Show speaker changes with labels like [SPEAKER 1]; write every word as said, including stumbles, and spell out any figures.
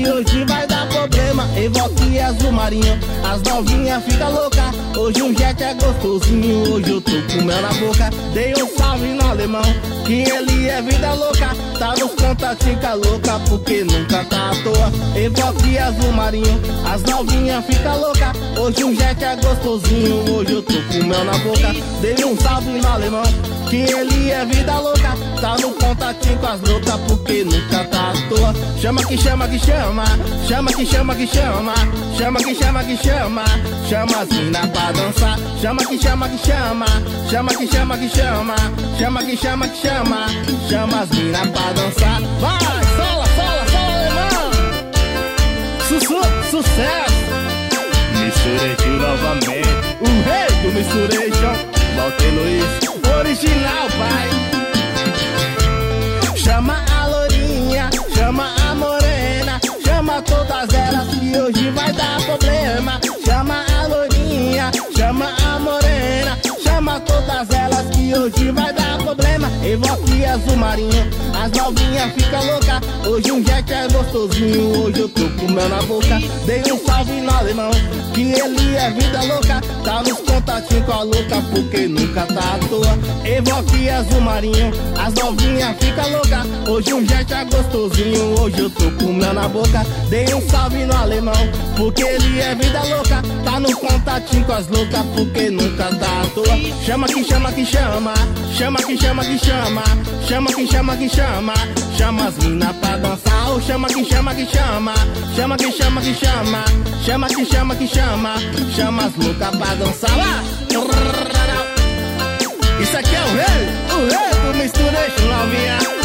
[SPEAKER 1] que hoje vai dar problema. Evoque azul marinho, as novinhas fica louca. Hoje o jet é gostosinho, hoje eu tô com mel na boca. Dei um salve no alemão, que ele é vida louca. Tá nos contatinhos louca, porque nunca tá à toa. Evoque azul marinho, as novinhas fica louca. Hoje o jet é gostosinho, hoje eu tô com mel na boca. Dei um salve no alemão, que ele é vida louca. Tá no contatinho com as loucas, porque nunca tá à toa. Chama que chama que chama, chama que chama que chama, chama que chama que chama, chama as mina pra dançar. Chama que chama que chama, chama que chama que chama, chama que chama que chama, chama as mina pra dançar. Vai, sola, sola, sola, alemão. Sussu, sucesso. Misturation novamente, o rei do Misturation, Walter Luiz, original, pai. Chama a lourinha, chama a morena, chama todas elas que hoje vai dar problema. Chama a lourinha, chama a morena, chama todas elas que hoje vai dar problema. Evoque azul marinho, as novinhas fica louca. Hoje um jet é gostosinho, hoje eu tô com mel na boca. Dei um salve no alemão, que ele é vida louca. Tá nos contatinhos com a louca, porque nunca tá à toa. Evoque azul marinho, as novinhas fica louca. Hoje um jet é gostosinho, hoje eu tô com mel na boca. Dei um salve no alemão, porque ele é vida louca. Tá no contatinho com as loucas, porque nunca tá à toa. Chama que chama que chama, chama que chama que chama, chama que chama que chama, chama as mina pra dançar. Oh, chama que chama que chama, chama que chama que chama, chama que chama que chama, chama as loucas pra dançar. Lá! Isso aqui é o rei, o rei do Misturation, novinha.